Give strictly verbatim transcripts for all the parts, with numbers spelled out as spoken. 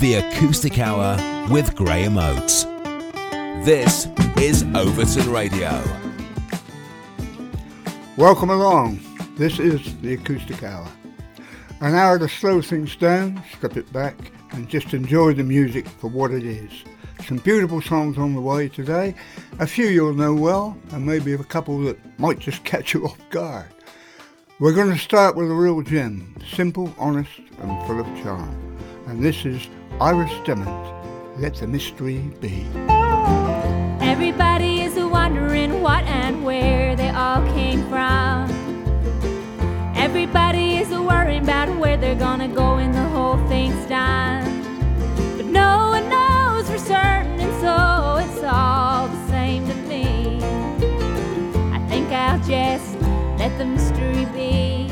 The Acoustic Hour with Graham Oates. This is Overton Radio. Welcome along. This is The Acoustic Hour. An hour to slow things down, strip it back, and just enjoy the music for what it is. Some beautiful songs on the way today. A few you'll know well, and maybe a couple that might just catch you off guard. We're going to start with a real gem, simple, honest, and full of charm. And this is Iris Demmond, Let the Mystery Be. Everybody is wondering what and where they all came from. Everybody is worrying about where they're gonna go when the whole thing's done. But no one knows for certain, and so it's all the same to me. I think I'll just let the mystery be.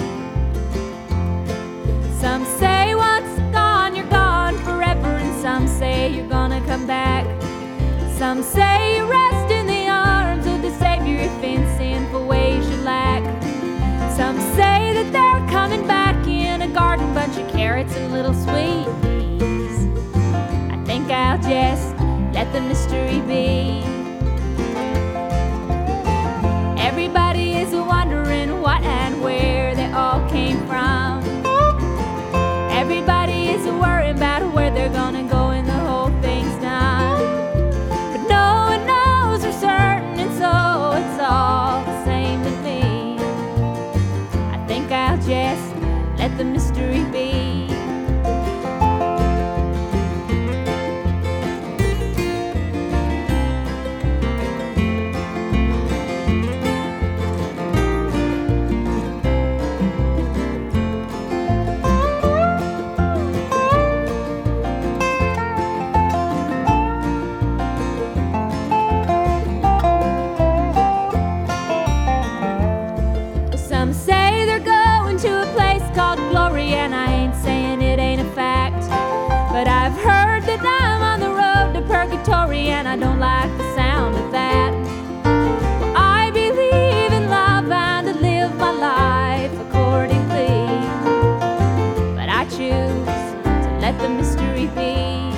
Some say once gone, you're gone forever, and some say you're gonna come back. Some say you rest in the arms of the Savior if in sinful ways you lack. Some say that they're coming back in a garden, bunch of carrots and little sweet peas. I think I'll just let the mystery be. Everybody is wondering what and where they all came from. Everybody is worried about where they're gonna go when the whole thing's done. But no one knows for certain, and so it's all the same to me. I think I'll just let the mystery be. And I ain't saying it ain't a fact, but I've heard that I'm on the road to purgatory, and I don't like the sound of that. Well, I believe in love and to live my life accordingly, but I choose to let the mystery be.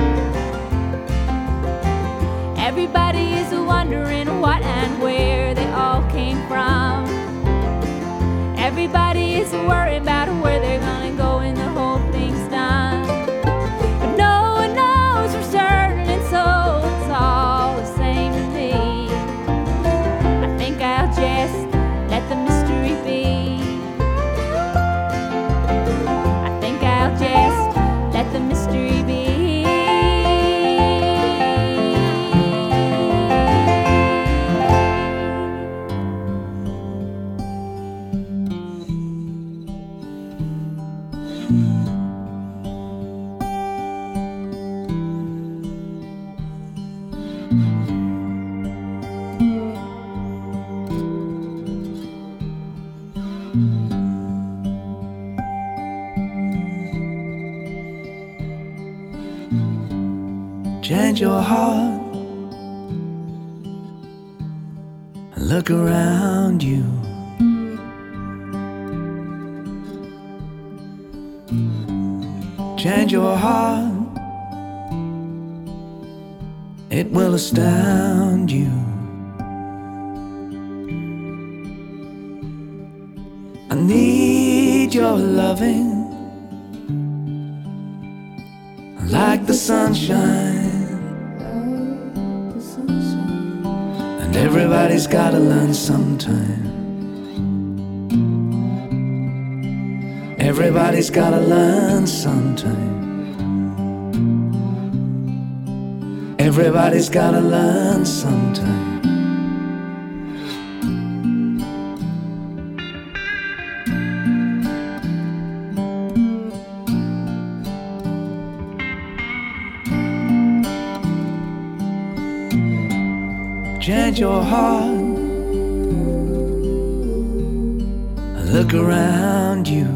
Everybody is wondering what and where they all came from. Everybody is worried about where they're gonna go when the whole thing's done. But no one knows for certain, and so it's all the same to me. I think I'll just let the mystery be. I think I'll just let the mystery be. Change your heart and look around you. Change your heart, it will astound you. I need your loving like the sunshine. And everybody's gotta learn sometime. Everybody's gotta learn sometime. Everybody's gotta learn sometime. Change your heart and look around you.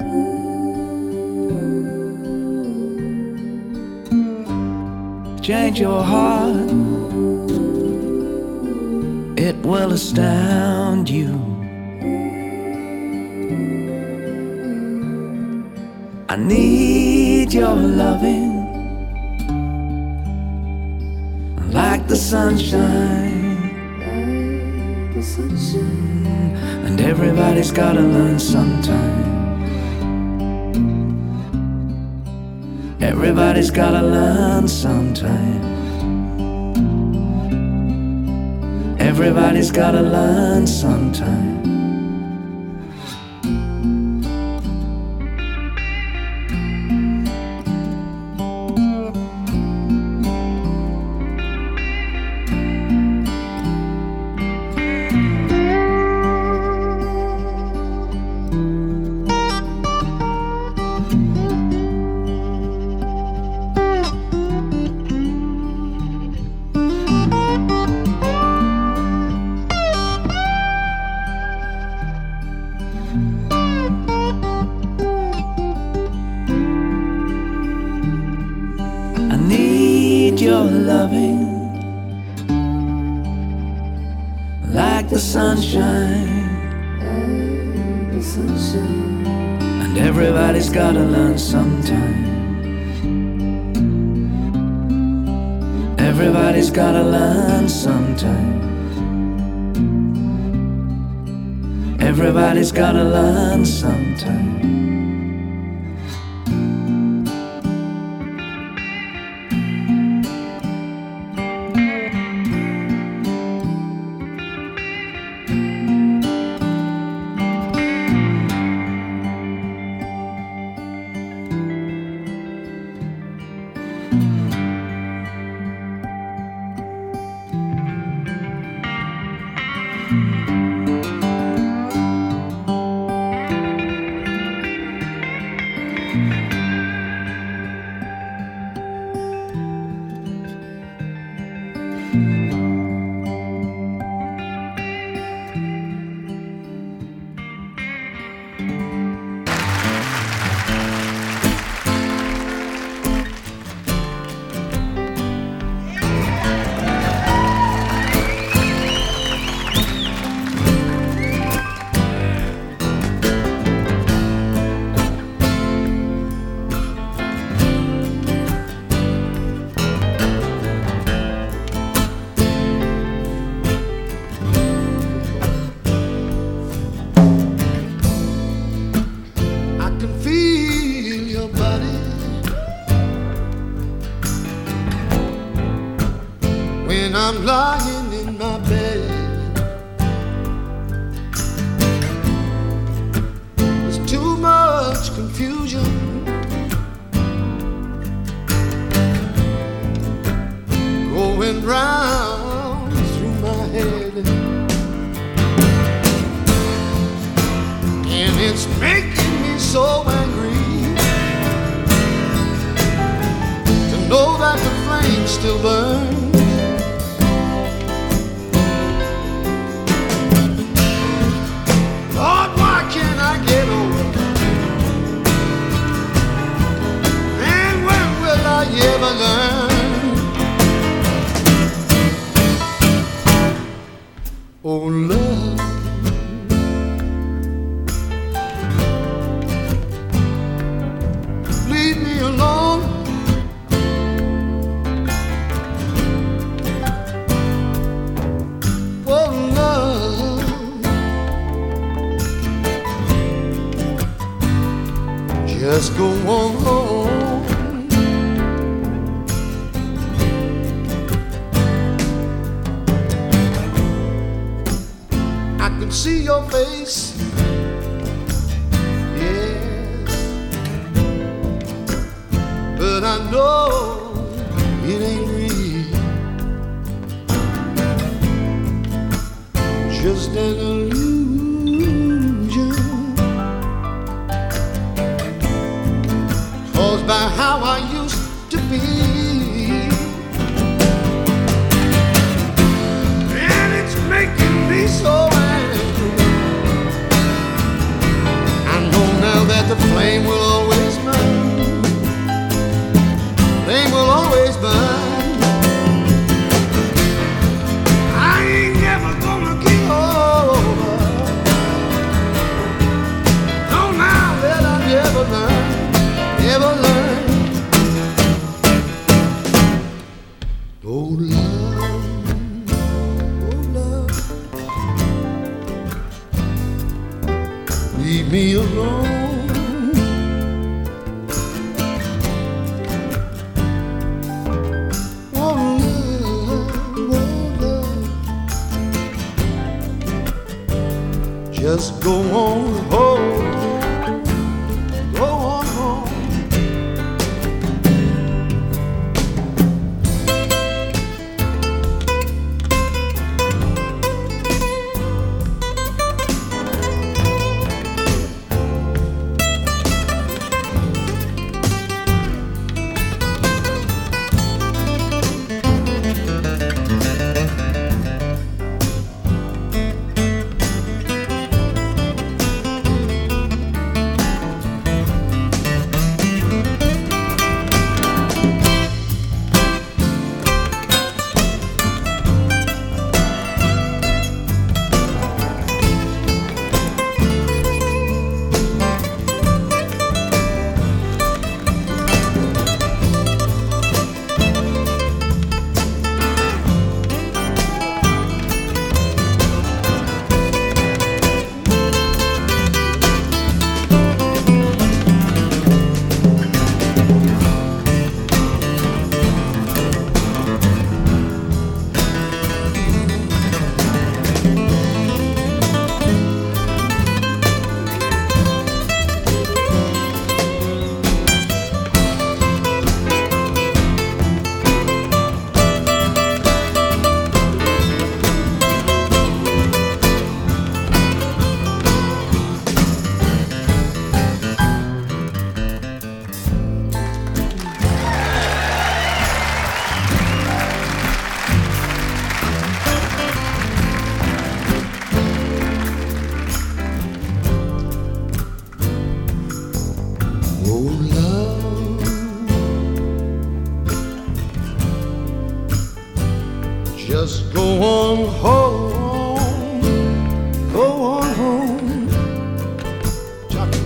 Change your heart, it will astound you. I need your loving like the sunshine, like the sunshine. And everybody's gotta learn sometime. Everybody's gotta learn sometime. Everybody's gotta learn sometime. Like the sunshine, like the sunshine. And everybody's gotta learn sometime. Everybody's gotta learn sometime. Everybody's gotta learn sometime. I'm lying in my bed. There's too much confusion. Going round through my head, and it's making me so angry to know that the flame still burns. Ever learn? Oh, love, leave me alone. Oh, love, just go on home. See your face, yes, but I know it ain't real, just an illusion caused by how I used to be. And it's making me so that the flame will always burn. Flame will always burn. I ain't never gonna give over. No, now that I've ever learned, ever learned. Just go on home, go on home. Just go on home, go on home. Chuck.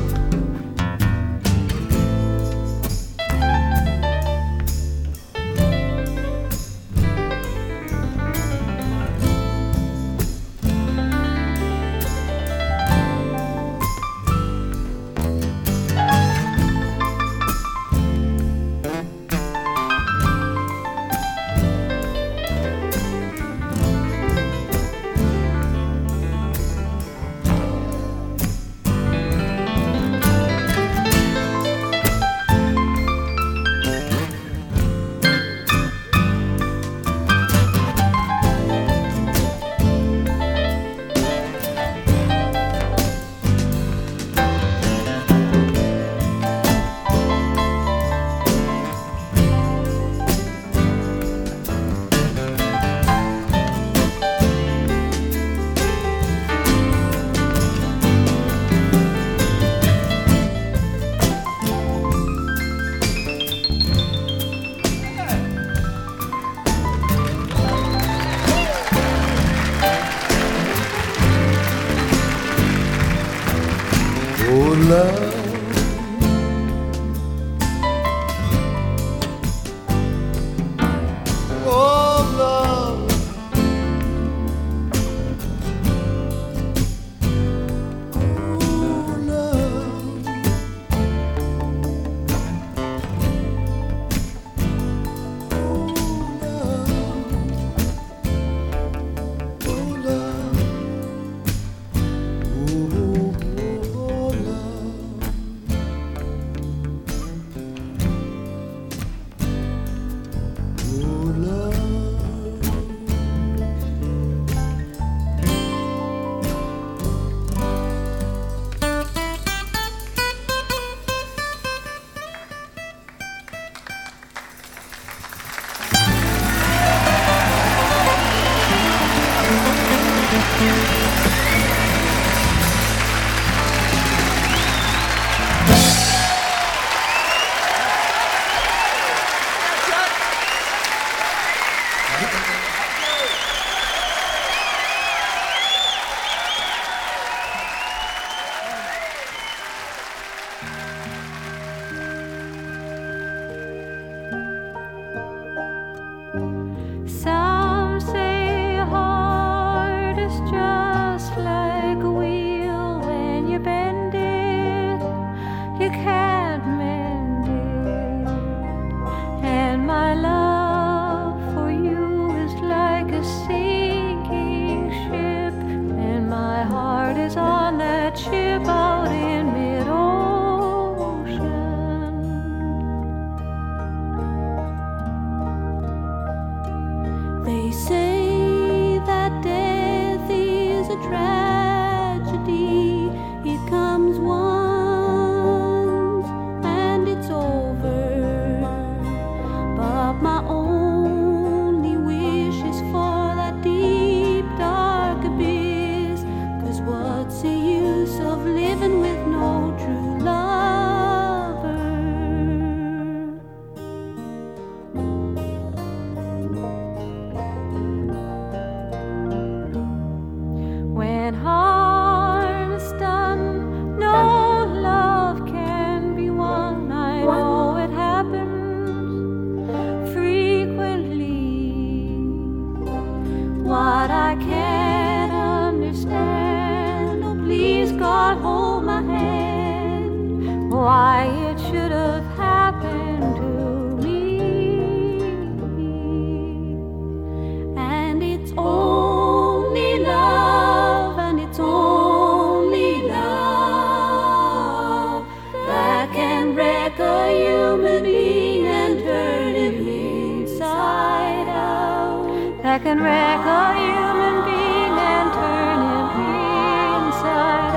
that can wreck a human being and turn him inside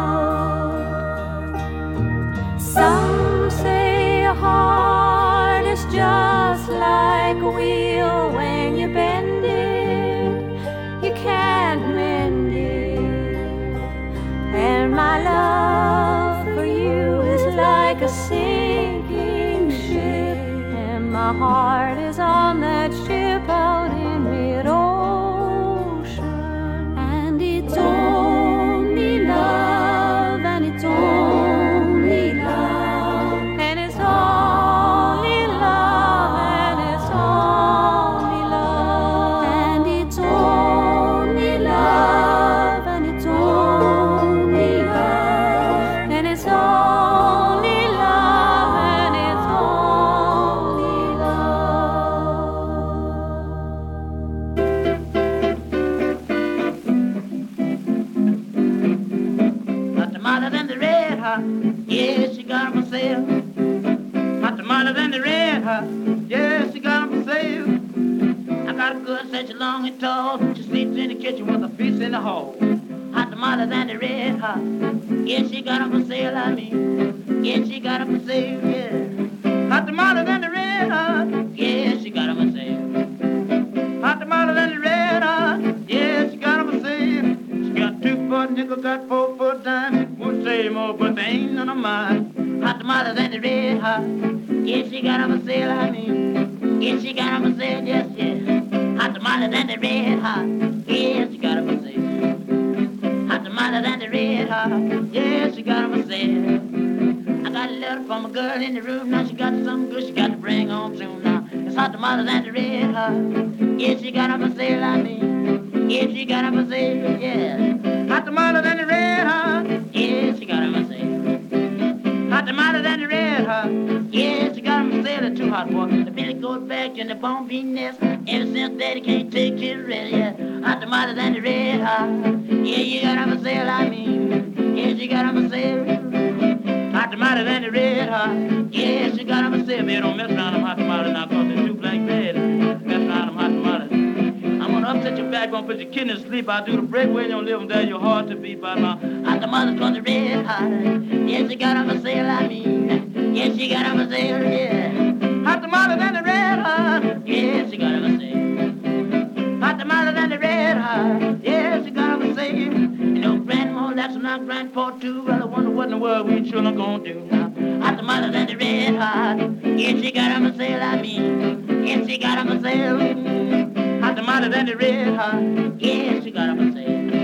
out. Some say a heart is just like a wheel. When you bend it, you can't mend it. And my love for you is like a sinking ship, and my heart is on that ship out in mid-ocean. And it's only love, and it's only love, and it's only love, and it's only love, and it's only love, and it's only love, and it's only love, and it's only Hot tamale than the red hot, yeah, she got 'em for sale. Hot tamale than the red hot, yeah, she got 'em for sale. I got a good such long and tall, she sleeps in the kitchen with her feet in the hall. Hot tamale than the red hot, yeah, she got 'em for sale, I mean, yeah, she got 'em for sale, yeah. Hot tamale than the red hot, yeah, she got 'em for sale. Hot tamale than the red hot, yeah, she got 'em for sale. She got two foot nickel, got four foot dime. Won't say more, but they ain't none of mine. Hot tamale than the red hot, yeah, she got 'em for sale, I mean, yeah, she got 'em for sale, yes, yes. Hot tamale than the red hot, yeah, she got 'em for sale. Hot tamale than the red hot, yeah, she got 'em for sale. I got a letter from a girl in the room, now she got something good she got to bring home soon now. It's hot tamale than the red hot, yeah, she got 'em for sale, I mean, yeah, she got 'em for sale, yeah. Hot tamale than the red hot, yeah, she got 'em for sale. Hot tamale than the red hot, yeah, she got 'em for sale. They're too hot, boy. The Billy goes back in the bone bean nest. Ever since Daddy can't take his rest, yeah. Hot tamale than the red hot, yeah, you got 'em for sale, I mean, yeah, she got 'em for sale. Hot tamale than the red hot, yeah, she got 'em for sale. Man, don't mess around them hot tamales now, cause they're too black bad. Mess around them hot tamales. I'm gonna upset your back, gonna put your kidneys to sleep. I'll do the break when you don't live there, you're hard to beat by now. Hot tamales cause the red hot, yeah, she got 'em for sale, I mean, yeah, she got 'em for sale, yeah. Hot tamales than the red hot, yeah, she got 'em for sale. Hot tamales than the red hot, yeah, she got 'em for sale. You know, grandma, that's not grandpa too. Well, I wonder what in the world we children gonna do now. Hot tamales than the red hot, yeah, she got 'em for sale, I mean, yeah, she got 'em for sale. Hot tamale than the red hot, yeah, she got 'em for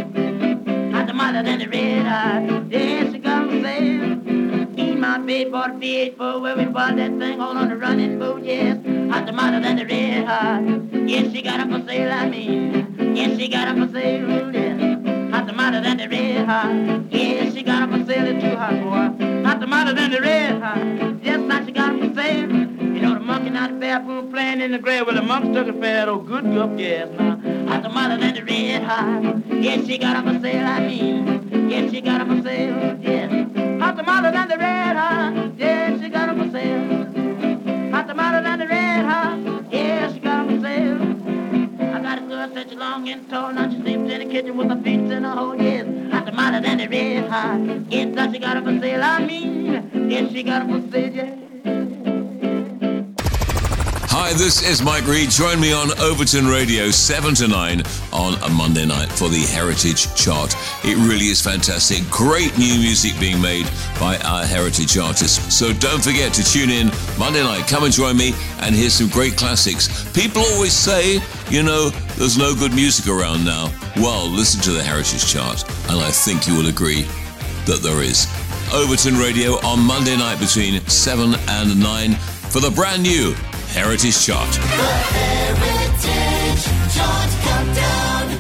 sale. Hot tamale than the red hot, yeah, she got 'em for sale. Eat my baby bought a V eight four where we bought that thing all on the running boat, yes. Hot tamale than the red hot, yeah, she got 'em for sale, I mean, yeah, she got 'em for sale, yeah. Hot tamale than the red hot, yeah, she got 'em for sale, it's too hot, boy. Hot tamale than the red hot, yes, now she got 'em for sale. You know the monkey out the bathroom playing in the grave with the monkey stuck in that old good gup gas now. Hot tamale than the red hot, yeah, she got 'em for sale, I mean, yeah, she got 'em for sale, yeah. Hot tamale than the red hot, yeah, she got 'em for sale. Hot tamale than the red hot, yeah, she got 'em for sale. I got a girl such long and tall, now she sleeps in the kitchen with her feet in her hole, yes. Hot tamale than the red hot, yeah, now she got 'em for sale, I mean, yeah, she got 'em for sale, yeah. Hi, this is Mike Reed. Join me on Overton Radio, seven to nine on a Monday night for the Heritage Chart. It really is fantastic. Great new music being made by our heritage artists. So don't forget to tune in Monday night. Come and join me and hear some great classics. People always say, you know, there's no good music around now. Well, listen to the Heritage Chart, and I think you will agree that there is. Overton Radio on Monday night between seven and nine for the brand new Heritage Chart. The Heritage Chart Countdown.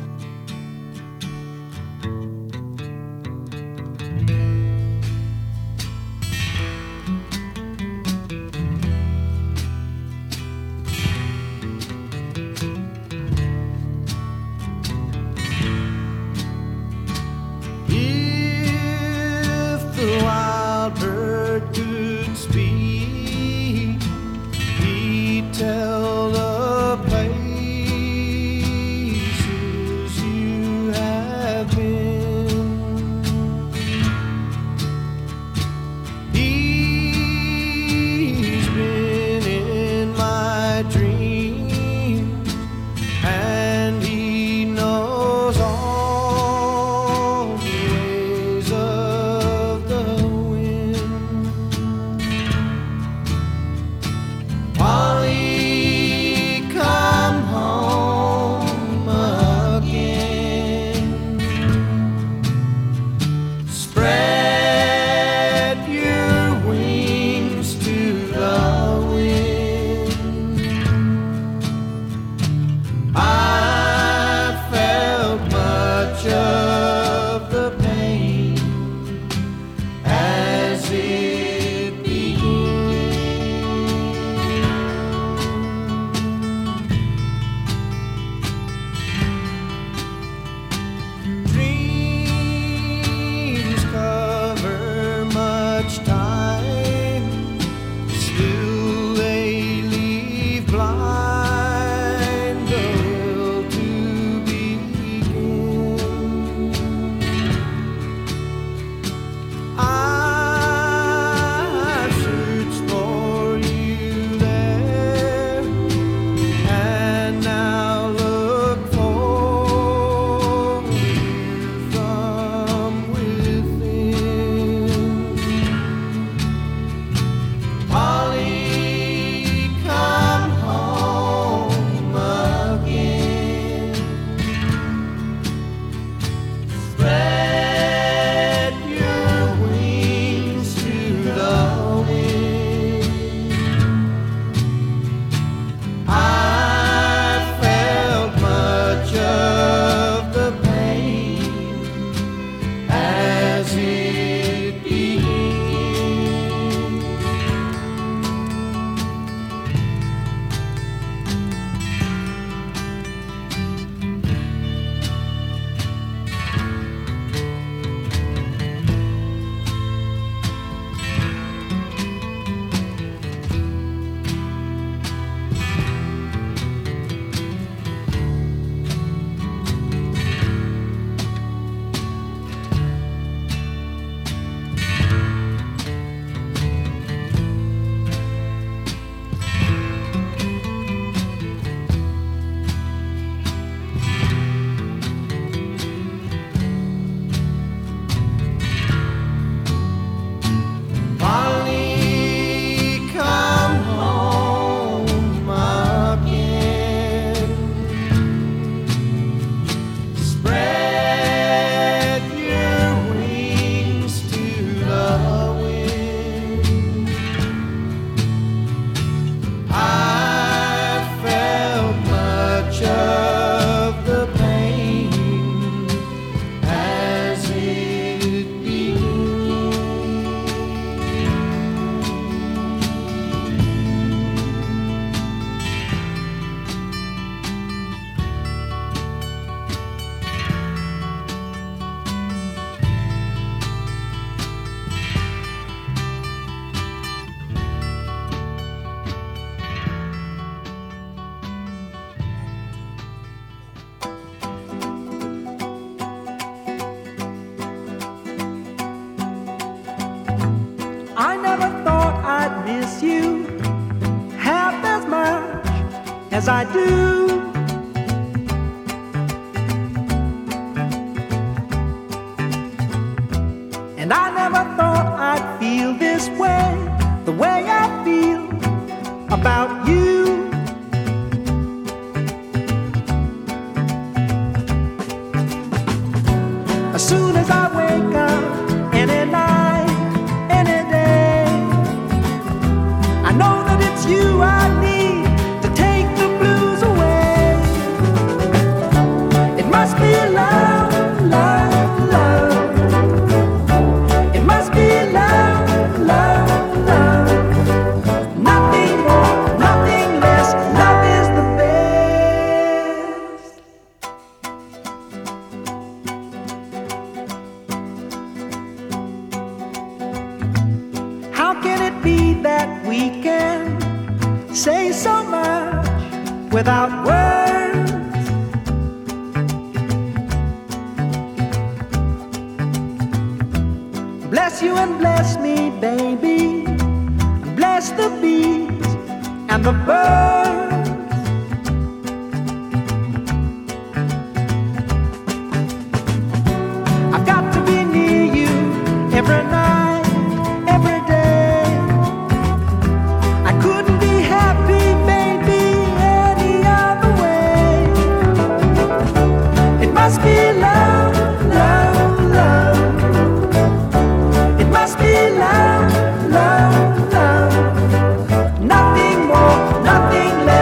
If the wild bird could speak, tell the place miss you half as much as I do. And I never thought I'd feel this way, the way I feel about you. As soon as I wake up, any night, any day, I know that it's you I need to take the blues away. It must be love, love, love. It must be love, love, love. Nothing more, nothing less. Love is the best. How can it be that we can say so much without words? Bless you and bless me, baby. Bless the bees and the birds. I've got to be near you every night, every day. I couldn't be happy, baby, any other way. It must be love, love, love. It must be love, love, love. Nothing more, nothing less.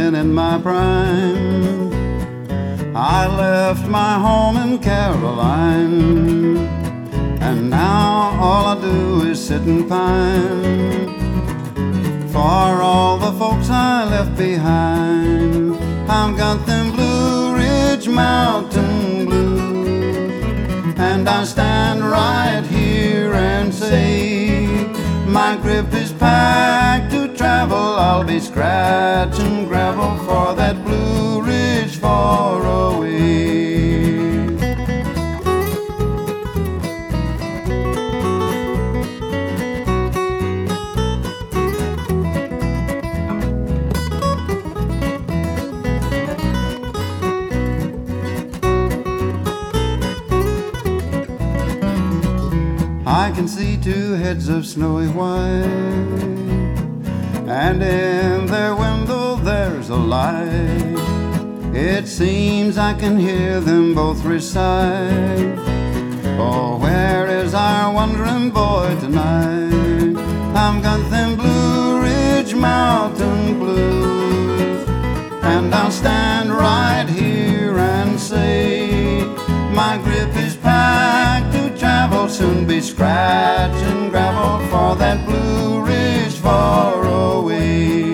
singing in my prime. I left my home in Caroline, and now all I do is sit and pine for all the folks I left behind. I've got them Blue Ridge Mountain blues, and I stand right here and say my grip is packed to travel. I'll be scratching gravel for that Blue Ridge far away. I can see two heads of snowy white, and in their window there's a light. It seems I can hear them both recite, oh, where is our wandering boy tonight? I've got them Blue Ridge Mountain blues, and I'll stand right here and say my grip is packed to travel, soon be scratching gravel for that Blue Ridge far away.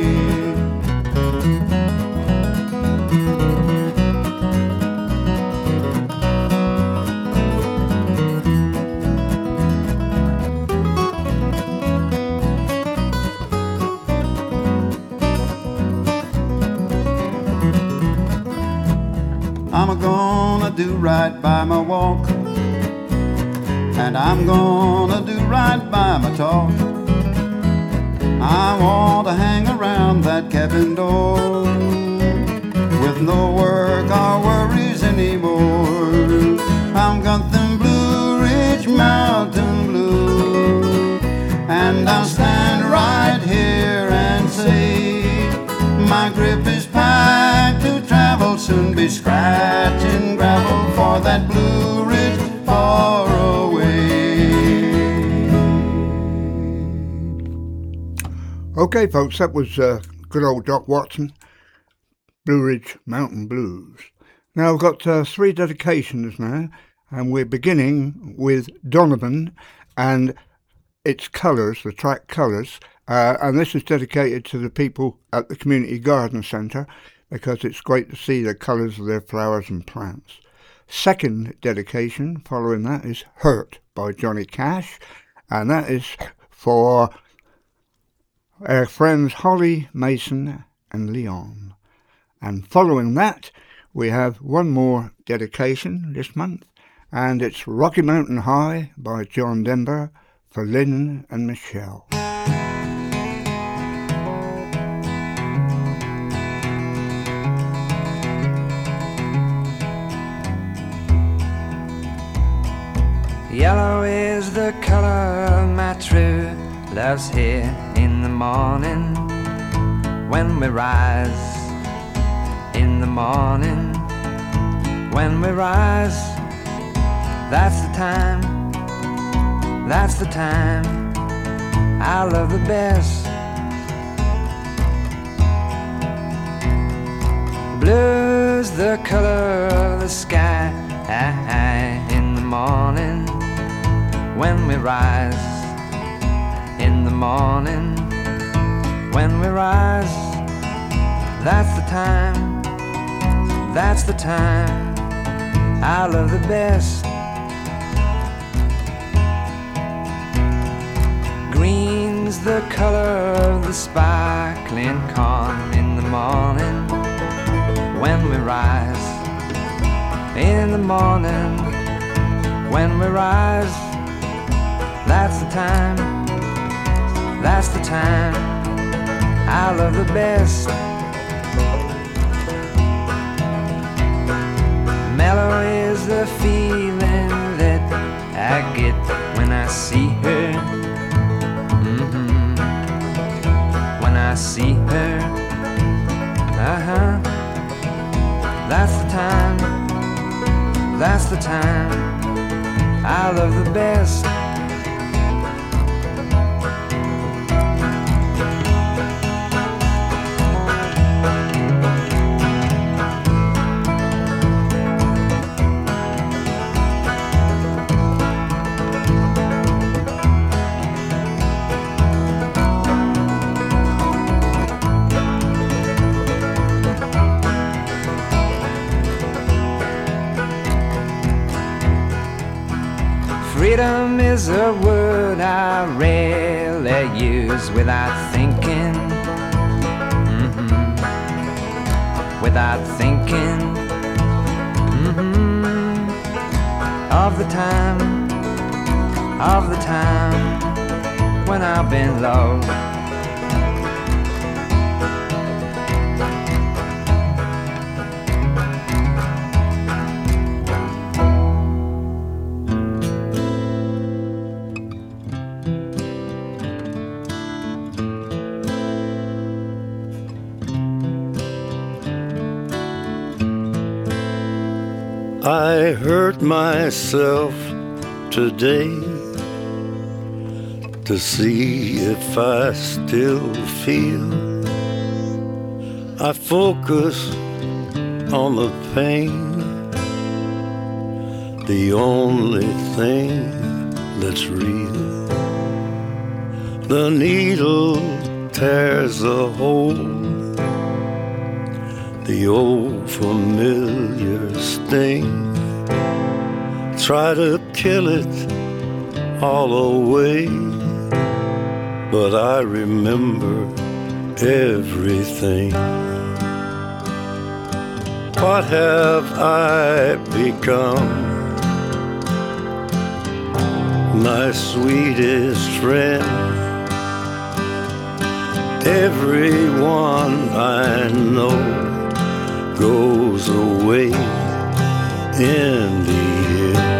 I'm gonna do right by my walk, and I'm gonna do right by my talk. I want to hang around that cabin door with no work or worries anymore. I've got them Blue Ridge Mountain blues, and I'll stand right here and say my grip is packed to travel, soon be scratching gravel for that Blue Ridge far away. Okay, folks, that was uh, good old Doc Watson, Blue Ridge Mountain Blues. Now I've got uh, three dedications now, and we're beginning with Donovan and its Colours, the track Colours. Uh, and this is dedicated to the people at the Community Garden Centre, because it's great to see the colours of their flowers and plants. Second dedication following that is Hurt by Johnny Cash, and that is for our friends Holly, Mason and Leon. And following that we have one more dedication this month, and it's Rocky Mountain High by John Denver for Lynn and Michelle. Yellow is the color my true love's here in the morning. When we rise in the morning, when we rise, that's the time, that's the time I love the best. Blue's the color of the sky in the morning. When we rise in the morning, when we rise, that's the time, that's the time I love the best. Green's the color of the sparkling corn in the morning. When we rise in the morning, when we rise, that's the time, that's the time I love the best. Mellow is the feeling that I get when I see her. Mm-hmm. When I see her, uh-huh. That's the time, that's the time I love the best. Freedom is a word I rarely use without thinking, mm-hmm. without thinking mm-hmm. of the time, of the time when I've been low. I hurt myself today to see if I still feel. I focus on the pain, the only thing that's real. The needle tears a hole, the old familiar sting. Try to kill it all away, but I remember everything. What have I become? My sweetest friend. Everyone I know goes away in the end,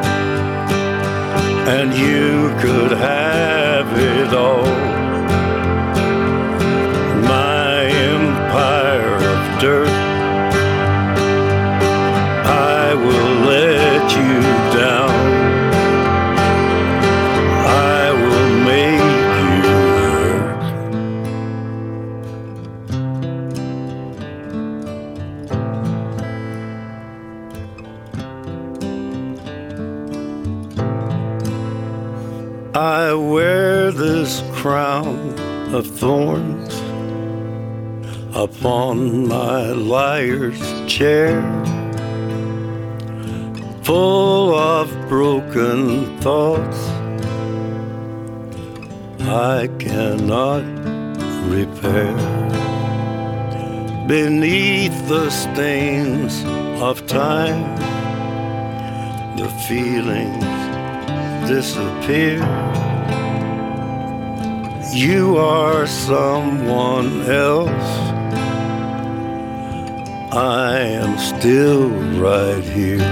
and you could have it all. My empire of dirt, I will let you down. I will make you hurt. I wear this crown of thorns upon my liar's chair, full of broken thoughts I cannot repair. Beneath the stains of time, the feelings disappear. You are someone else, I am still right here.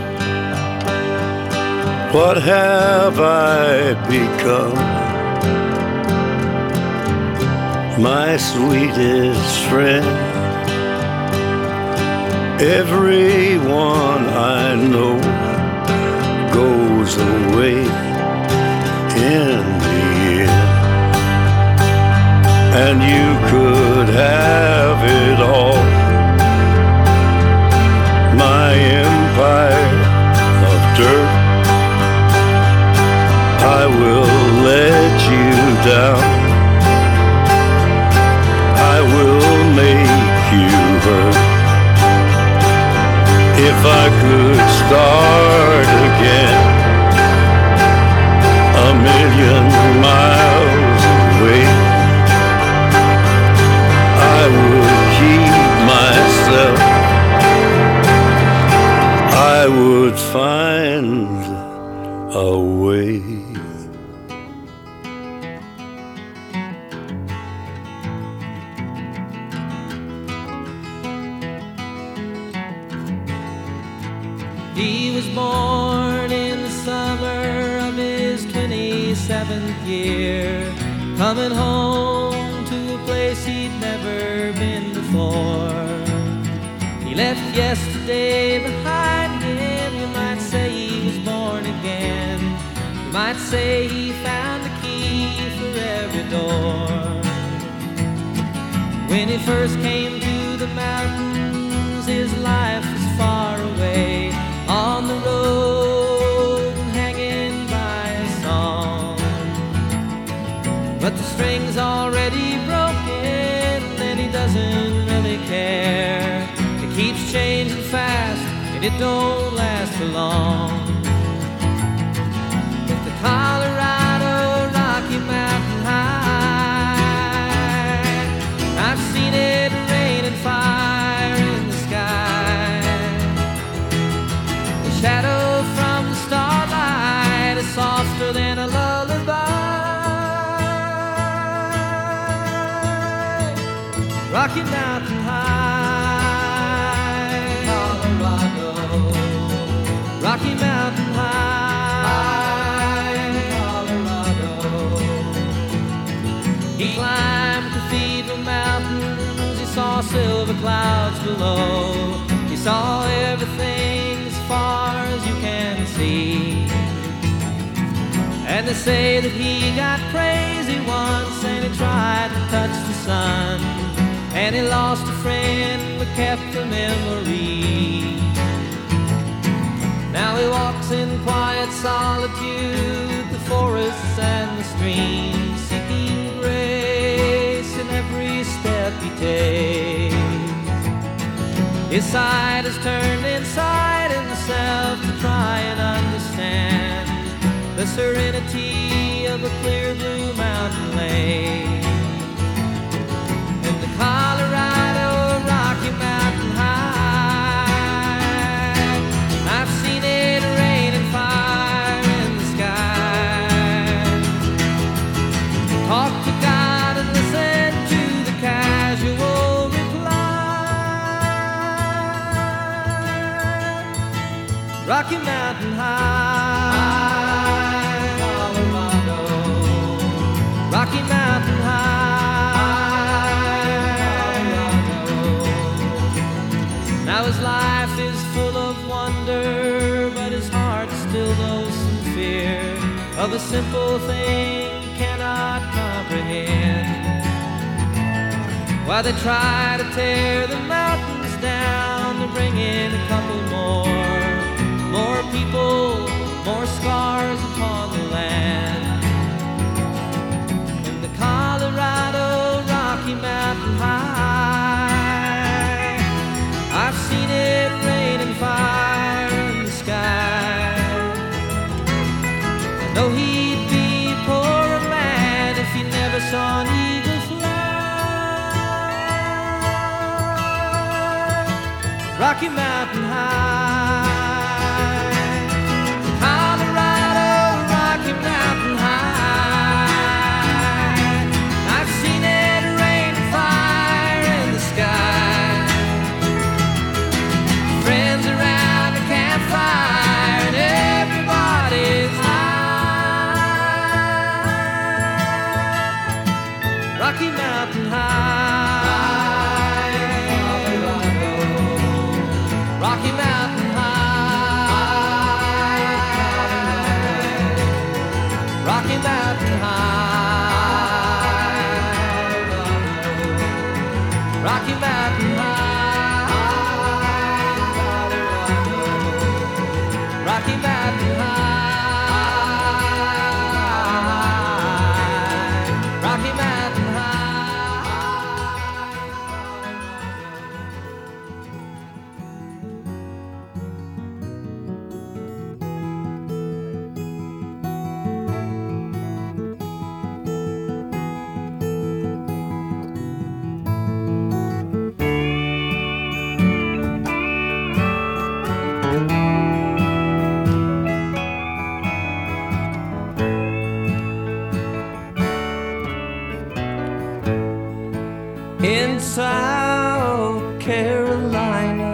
What have I become? My sweetest friend. Everyone I know goes away in the end, and you could have it all. My empire of dirt, I will let you down. I will make you hurt. If I could start again, a million miles away, I would keep myself. I would find a way. He was born in the summer of his twenty-seventh year, coming home to a place he'd never been before. He left yesterday behind him. You might say he was born again. You might say he found the key for every door. When he first came to the mountains, his life was far away, on the road and hanging by a song. But the string's already broken and he doesn't really care. It keeps changing fast and it don't last for long. shadow from the starlight is softer than a lullaby. Rocky Mountain High, Colorado. Rocky Mountain High, Colorado. He climbed Cathedral Mountains, he saw silver clouds below. He saw everything as far as you can see. And they say that he got crazy once and he tried to touch the sun. And he lost a friend but kept the memory. Now he walks in quiet solitude, the forests and the streams, seeking grace in every step he takes. His side is turned inside himself to try and understand the serenity of a clear blue mountain lake. And the Colorado Rocky Mountain High, I've seen it rain and fire in the sky. Talk to God and listen to the casual Rocky Mountain High, Colorado. Rocky Mountain High, Colorado. Now his life is full of wonder, but his heart still knows some fear of a simple thing he cannot comprehend. While they try to tear the mountains down to bring in a couple more. More people, more scars upon the land. In the Colorado Rocky Mountain High, I've seen it rain and fire in the sky. I know he'd be a poorer man if he never saw an eagle fly. Rocky Mountain High, Rocky Mountain High, Colorado. Rocky Mountain High, Rocky Mountain High, Rocky Mountain High, Rocky Mountain High. In South Carolina,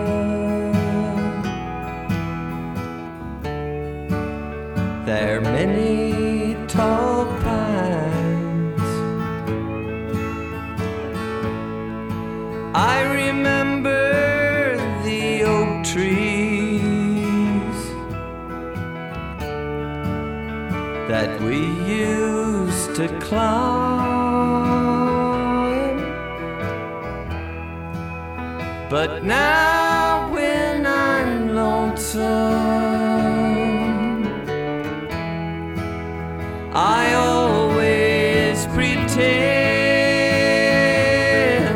there are many tall pines. I remember the oak trees that we used to climb. But now when I'm lonesome, I always pretend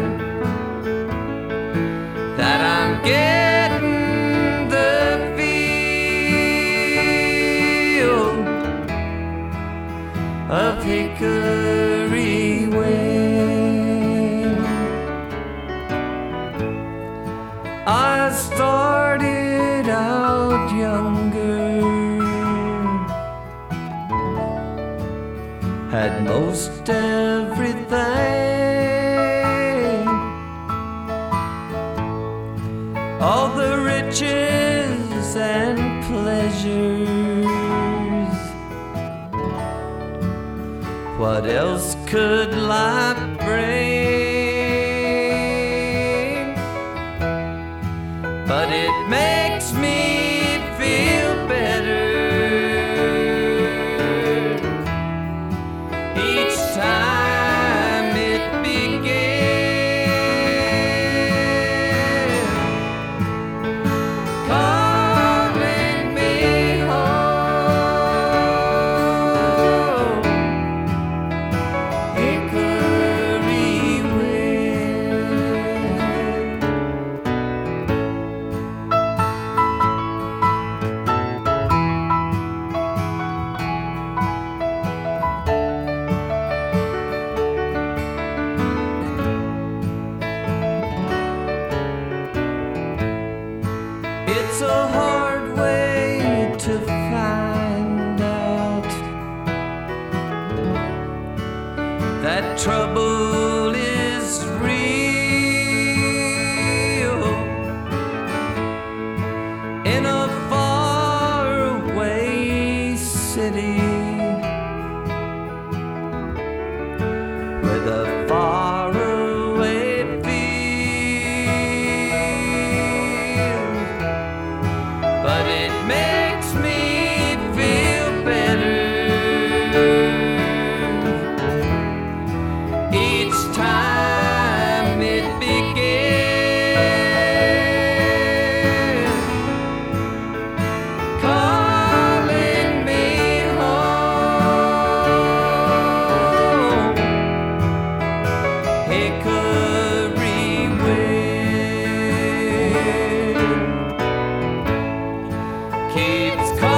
that I'm getting the feel of hickory wind. I started out get younger, had most everything, all the riches and pleasures. What else could life bring? But it makes me feel better each time it begins, calling me home. Hickory wind. It's a hard way to find out that trouble is real in a faraway city with a faraway field. But it makes me feel better each time it begins, calling me home. Hickory wind keeps calling.